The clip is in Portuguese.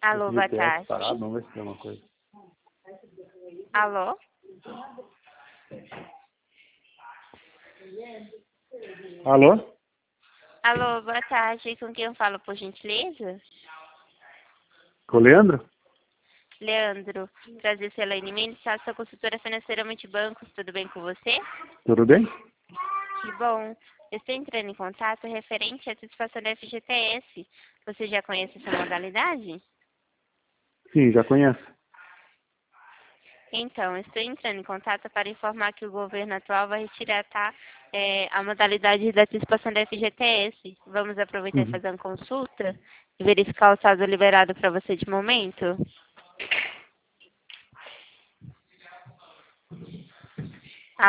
Alô, boa tarde. Parado, vamos ver se tem uma coisa. Alô? Alô? Alô, boa tarde. Com quem eu falo, por gentileza? Com o Leandro? Leandro, prazer, Elaine Mendes, sua consultora financeira Multibancos, tudo bem com você? Tudo bem? Que bom. Eu estou entrando em contato referente à satisfação da FGTS. Você já conhece essa modalidade? Sim, já conheço. Então, estou entrando em contato para informar que o governo atual vai retirar a modalidade da antecipação da FGTS. Vamos aproveitar e fazer uma consulta e verificar o saldo liberado para você de momento?